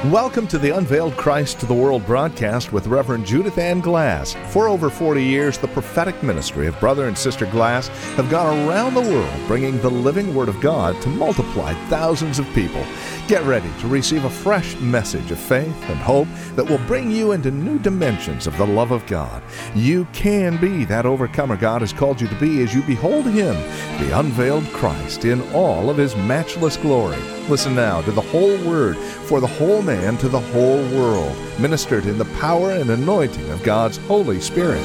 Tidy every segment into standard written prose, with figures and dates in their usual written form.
Welcome to the Unveiled Christ to the World broadcast with Reverend Judith Ann Glass. For over 40 years, the prophetic ministry of Brother and Sister Glass have gone around the world bringing the living Word of God to multiply thousands of people. Get ready to receive a fresh message of faith and hope that will bring you into new dimensions of the love of God. You can be that overcomer God has called you to be as you behold Him, the unveiled Christ, in all of His matchless glory. Listen now to the whole Word for the whole man to the whole world, ministered in the power and anointing of God's Holy Spirit.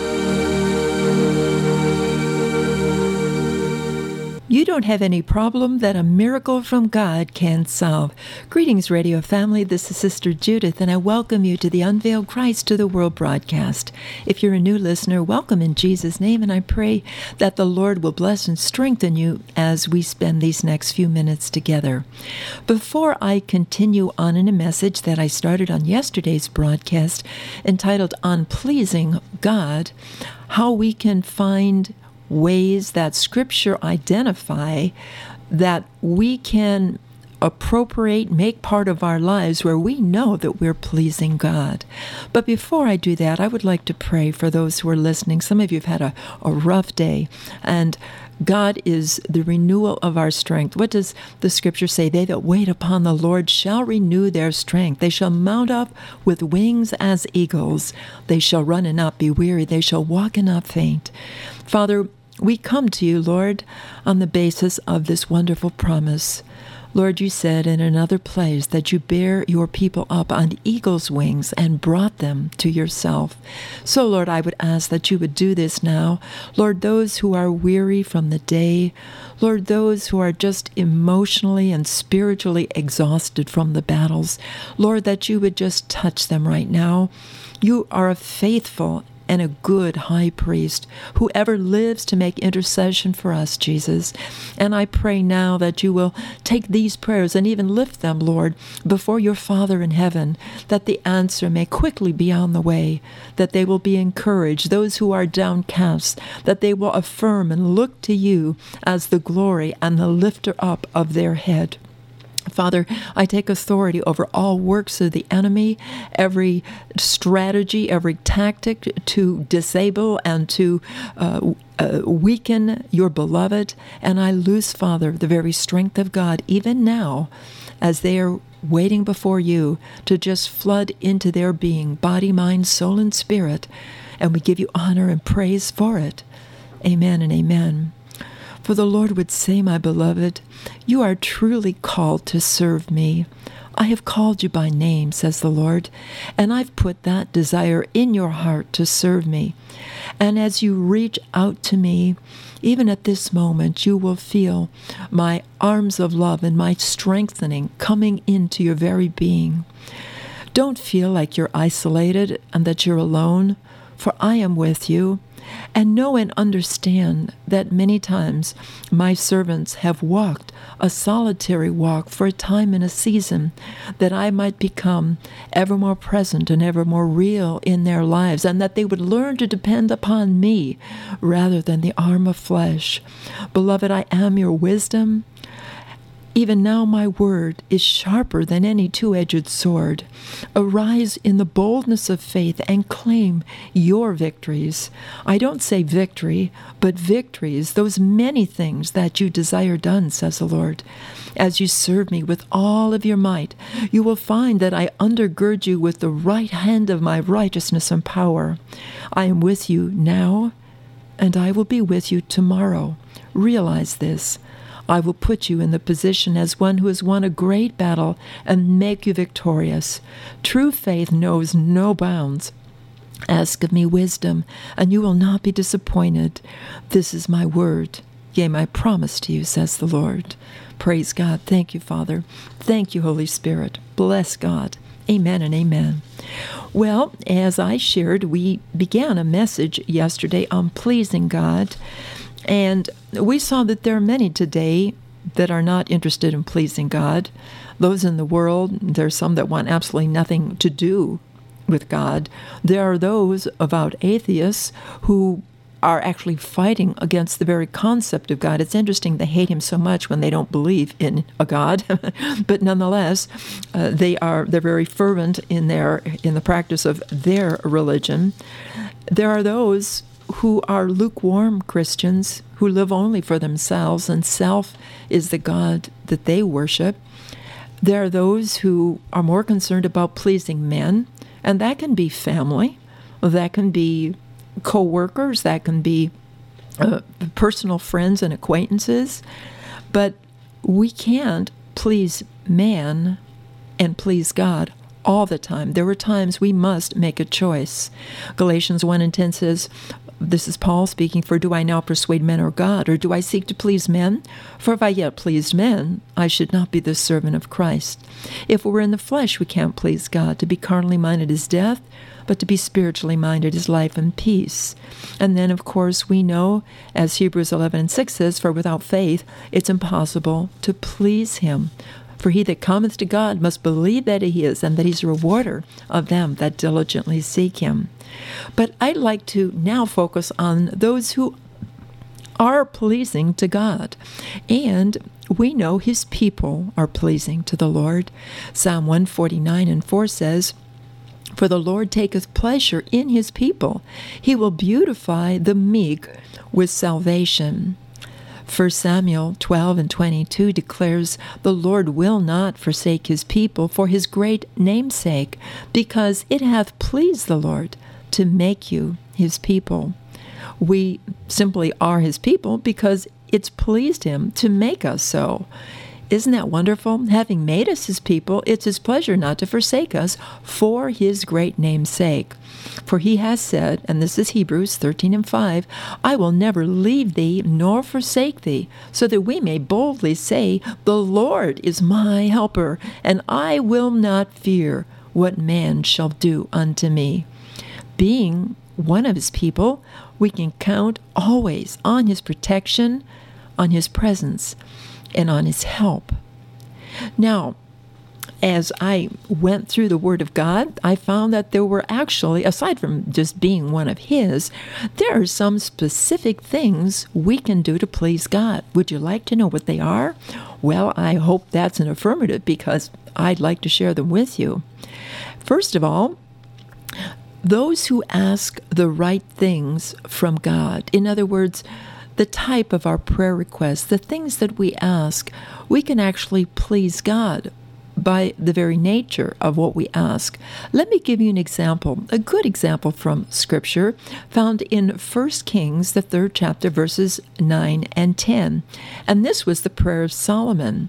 You don't have any problem that a miracle from God can solve. Greetings, radio family. This is Sister Judith, and I welcome you to the Unveiled Christ to the World broadcast. If you're a new listener, welcome in Jesus' name, and I pray that the Lord will bless and strengthen you as we spend these next few minutes together. Before I continue on in a message that I started on yesterday's broadcast entitled On Pleasing God, how we can find ways that Scripture identify that we can appropriate, make part of our lives where we know that we're pleasing God. But before I do that, I would like to pray for those who are listening. Some of you have had a rough day, and God is the renewal of our strength. What does the Scripture say? They that wait upon the Lord shall renew their strength. They shall mount up with wings as eagles. They shall run and not be weary. They shall walk and not faint. Father, we come to you, Lord, on the basis of this wonderful promise. Lord, you said in another place that you bear your people up on eagle's wings and brought them to yourself. So, Lord, I would ask that you would do this now. Lord, those who are weary from the day, Lord, those who are just emotionally and spiritually exhausted from the battles, Lord, that you would just touch them right now. You are a faithful and a good high priest who ever lives to make intercession for us, Jesus. And I pray now that you will take these prayers and even lift them, Lord, before your Father in heaven, that the answer may quickly be on the way, that they will be encouraged, those who are downcast, that they will affirm and look to you as the glory and the lifter up of their head. Father, I take authority over all works of the enemy, every strategy, every tactic to disable and to weaken your beloved. And I loose, Father, the very strength of God, even now, as they are waiting before you to just flood into their being, body, mind, soul, and spirit. And we give you honor and praise for it. Amen and amen. For the Lord would say, my beloved, you are truly called to serve me. I have called you by name, says the Lord, and I've put that desire in your heart to serve me. And as you reach out to me, even at this moment, you will feel my arms of love and my strengthening coming into your very being. Don't feel like you're isolated and that you're alone, for I am with you. And know and understand that many times my servants have walked a solitary walk for a time and a season, that I might become ever more present and ever more real in their lives, and that they would learn to depend upon me rather than the arm of flesh. Beloved, I am your wisdom. Even now my word is sharper than any two-edged sword. Arise in the boldness of faith and claim your victories. I don't say victory, but victories, those many things that you desire done, says the Lord. As you serve me with all of your might, you will find that I undergird you with the right hand of my righteousness and power. I am with you now, and I will be with you tomorrow. Realize this. I will put you in the position as one who has won a great battle and make you victorious. True faith knows no bounds. Ask of me wisdom, and you will not be disappointed. This is my word, yea, my promise to you, says the Lord. Praise God. Thank you, Father. Thank you, Holy Spirit. Bless God. Amen and amen. Well, as I shared, we began a message yesterday on pleasing God. And we saw that there are many today that are not interested in pleasing God. Those in the world, there are some that want absolutely nothing to do with God. There are those avowed atheists who are actually fighting against the very concept of God. It's interesting, they hate him so much when they don't believe in a God, but nonetheless, they're very fervent in the practice of their religion. There are those who are lukewarm Christians who live only for themselves, and self is the God that they worship. There are those who are more concerned about pleasing men, and that can be family, that can be co-workers, that can be personal friends and acquaintances. But we can't please man and please God all the time. There are times we must make a choice. Galatians 1:10 says, this is Paul speaking, "For do I now persuade men or God, or do I seek to please men? For if I yet pleased men, I should not be the servant of Christ." If we're in the flesh, we can't please God. To be carnally minded is death, but to be spiritually minded is life and peace. And then, of course, we know, as Hebrews 11:6 says, "For without faith it's impossible to please him. For he that cometh to God must believe that he is, and that he's a rewarder of them that diligently seek him." But I'd like to now focus on those who are pleasing to God. And we know his people are pleasing to the Lord. Psalm 149:4 says, "For the Lord taketh pleasure in his people. He will beautify the meek with salvation." 1 Samuel 12:22 declares, "The Lord will not forsake his people for his great name's sake, because it hath pleased the Lord to make you his people." We simply are his people because it's pleased him to make us so. Isn't that wonderful? Having made us his people, it's his pleasure not to forsake us for his great name's sake. For he has said, and this is Hebrews 13:5, "I will never leave thee nor forsake thee, so that we may boldly say, The Lord is my helper, and I will not fear what man shall do unto me." Being one of his people, we can count always on his protection, on his presence, and on his help. Now, as I went through the Word of God, I found that there were actually, aside from just being one of his, there are some specific things we can do to please God. Would you like to know what they are? Well, I hope that's an affirmative, because I'd like to share them with you. First of all, those who ask the right things from God. In other words, the type of our prayer requests, the things that we ask, we can actually please God by the very nature of what we ask. Let me give you an example, a good example from Scripture, found in 1 Kings, the 3rd chapter, verses 9 and 10. And this was the prayer of Solomon.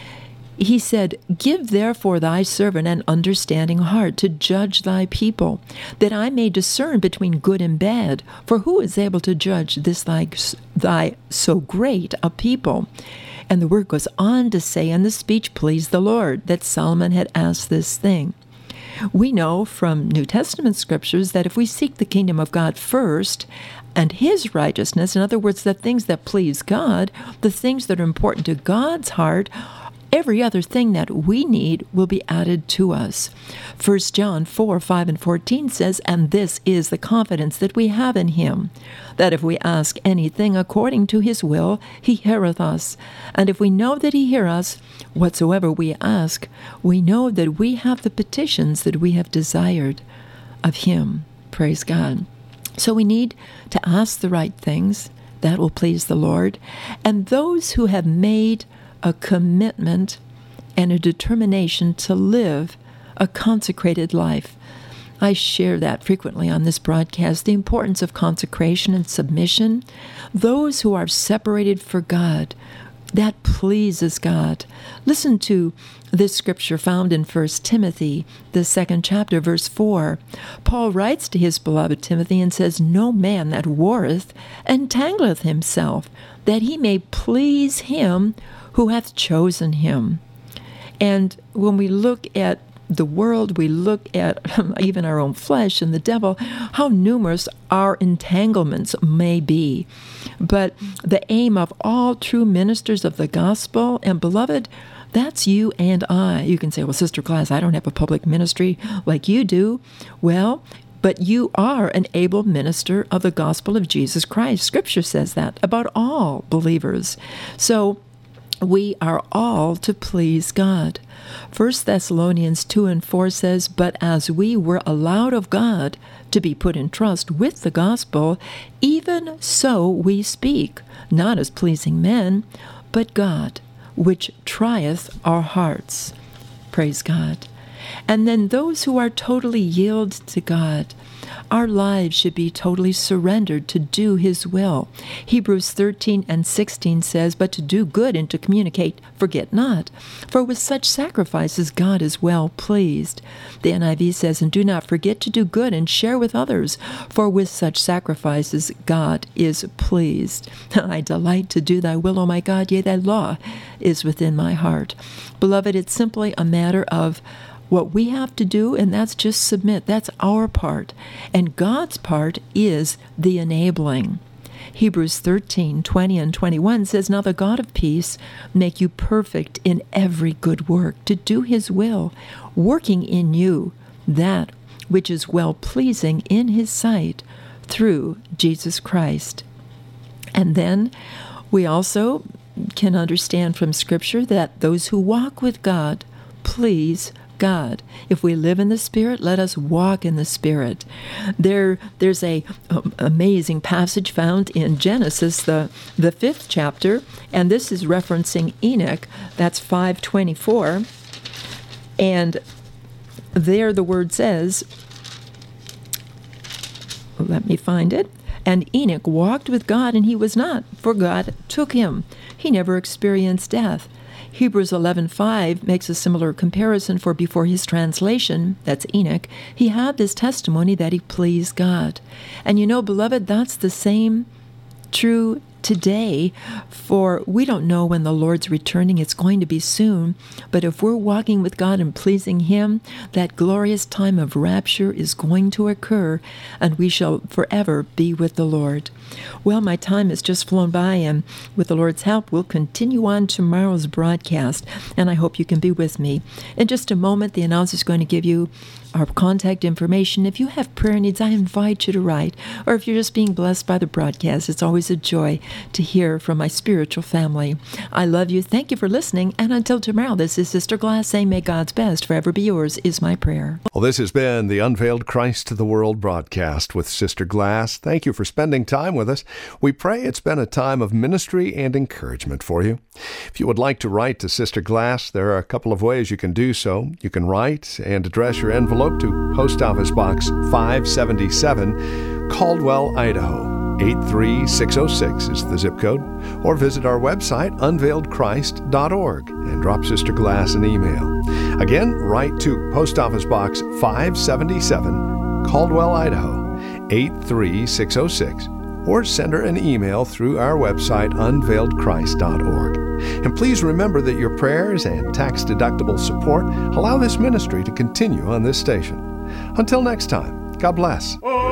He said, "Give therefore thy servant an understanding heart to judge thy people, that I may discern between good and bad. For who is able to judge this thy so great a people?" And the word goes on to say, "And the speech pleased the Lord, that Solomon had asked this thing." We know from New Testament scriptures that if we seek the kingdom of God first, and his righteousness, in other words, the things that please God, the things that are important to God's heart, every other thing that we need will be added to us. 1 John 4:5 and 14 says, "And this is the confidence that we have in him, that if we ask anything according to his will, he heareth us. And if we know that he hear us, whatsoever we ask, we know that we have the petitions that we have desired of him." Praise God. So we need to ask the right things. That will please the Lord. And those who have made a commitment and a determination to live a consecrated life. I share that frequently on this broadcast, the importance of consecration and submission. Those who are separated for God, that pleases God. Listen to this scripture found in 1 Timothy, the 2nd chapter, verse 4. Paul writes to his beloved Timothy and says, "No man that warreth entangleth himself, that he may please him who hath chosen him." And when we look at the world, we look at even our own flesh and the devil, how numerous our entanglements may be. But the aim of all true ministers of the gospel, and beloved, that's you and I. You can say, "Well, Sister Glass, I don't have a public ministry like you do." Well, but you are an able minister of the gospel of Jesus Christ. Scripture says that about all believers. So we are all to please God. 1 Thessalonians 2:4 says, "But as we were allowed of God to be put in trust with the gospel, even so we speak, not as pleasing men, but God, which trieth our hearts." Praise God. And then those who are totally yielded to God, our lives should be totally surrendered to do His will. Hebrews 13:16 says, "But to do good and to communicate, forget not. For with such sacrifices God is well pleased." The NIV says, "And do not forget to do good and share with others, for with such sacrifices God is pleased." I delight to do thy will, O my God, yea, thy law is within my heart. Beloved, it's simply a matter of what we have to do, and that's just submit. That's our part. And God's part is the enabling. Hebrews 13:20 and 21 says, "Now the God of peace make you perfect in every good work, to do His will, working in you that which is well-pleasing in His sight, through Jesus Christ." And then we also can understand from Scripture that those who walk with God please God. If we live in the Spirit, let us walk in the Spirit. There's a amazing passage found in Genesis, the 5th chapter, and this is referencing Enoch. That's 5:24. And there the word says, let me find it. "And Enoch walked with God, and he was not, for God took him. He never experienced death." Hebrews 11:5 makes a similar comparison, for before his translation, that's Enoch, he had this testimony that he pleased God. And you know, beloved, that's the same true today, for we don't know when the Lord's returning. It's going to be soon. But if we're walking with God and pleasing Him, that glorious time of rapture is going to occur, and we shall forever be with the Lord. Well, my time has just flown by, and with the Lord's help, we'll continue on tomorrow's broadcast, and I hope you can be with me. In just a moment, the announcer is going to give you our contact information. If you have prayer needs, I invite you to write. Or if you're just being blessed by the broadcast, it's always a joy to hear from my spiritual family. I love you. Thank you for listening. And until tomorrow, this is Sister Glass saying, may God's best forever be yours, is my prayer. Well, this has been the Unveiled Christ to the World broadcast with Sister Glass. Thank you for spending time with us. We pray it's been a time of ministry and encouragement for you. If you would like to write to Sister Glass, there are a couple of ways you can do so. You can write and address your envelope to Post Office Box 577, Caldwell, Idaho. 83606 is the zip code. Or visit our website, unveiledchrist.org, and drop Sister Glass an email. Again, write to Post Office Box 577, Caldwell, Idaho, 83606. Or send her an email through our website, unveiledchrist.org. And please remember that your prayers and tax-deductible support allow this ministry to continue on this station. Until next time, God bless.